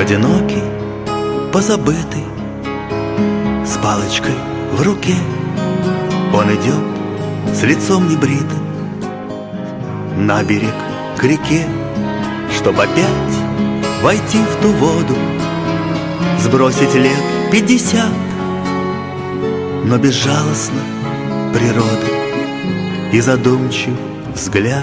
Одинокий, позабытый, с палочкой в руке, он идет с лицом небритым на берег к реке, чтоб опять войти в ту воду, сбросить лет 50. Но безжалостна природа и задумчив взгляд.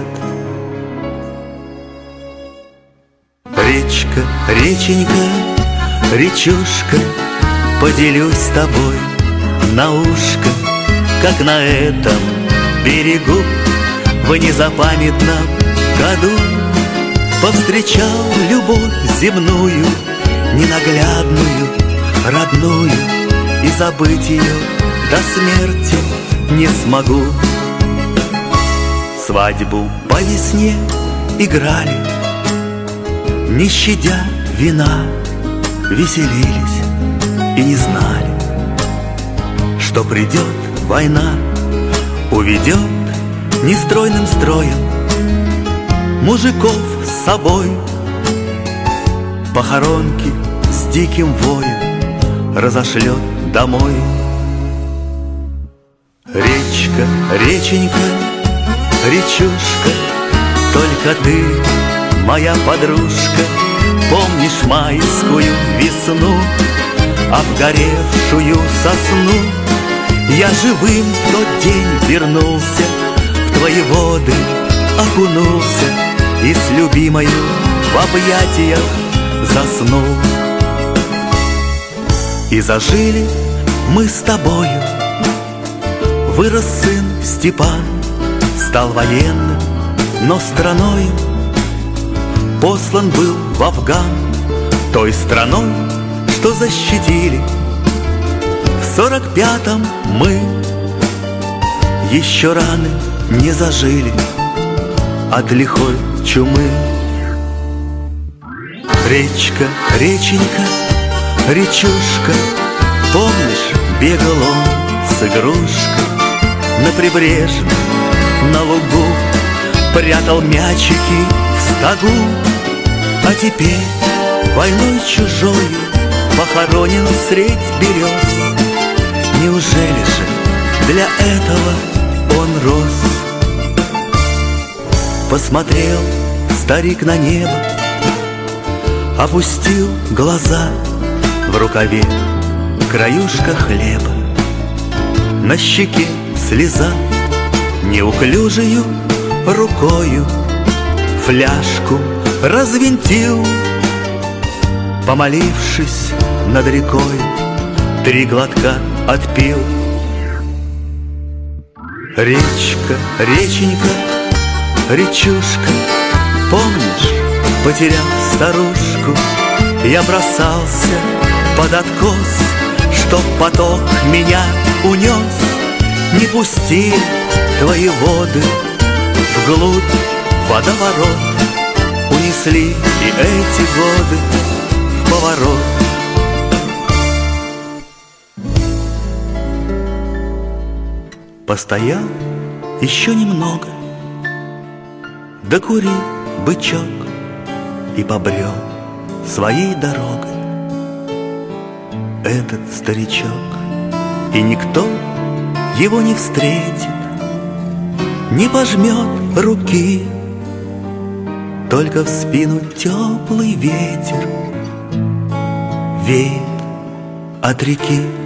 Речка, реченька, речушка, поделюсь с тобой на ушко, как на этом берегу в незапамятном году повстречал любовь земную, ненаглядную, родную, и забыть ее до смерти не смогу. Свадьбу по весне играли, не щадя вина, веселились и не знали, что придет война, уведет нестройным строем мужиков с собой. Похоронки с диким воем разошлет домой. Речка, реченька, речушка, только ты, моя подружка, помнишь майскую весну, обгоревшую сосну? Я живым в тот день вернулся, в твои воды окунулся и с любимою в объятиях заснул. И зажили мы с тобою. Вырос сын Степан, стал военным, но страною послан был в Афган, той страной, что защитили. В 45-м мы еще раны не зажили от лихой чумы. Речка, реченька, речушка, помнишь, бегал он с игрушкой на прибрежном, на лугу, прятал мячики в стогу, а теперь войной чужой похоронен средь берез. Неужели же для этого он рос? Посмотрел старик на небо, опустил глаза, в рукаве краюшка хлеба, на щеке слеза, неуклюжею рукою фляжку развинтил, помолившись над рекой, 3 глотка отпил. Речка, реченька, речушка, помнишь, потеряв старушку, я бросался под откос, чтоб поток меня унес. Не пусти твои воды вглубь водоворот, унесли и эти годы в поворот. Постоял еще немного, докурил бычок и побрел своей дорогой этот старичок. И никто его не встретит, не пожмет руки, только в спину теплый ветер веет от реки.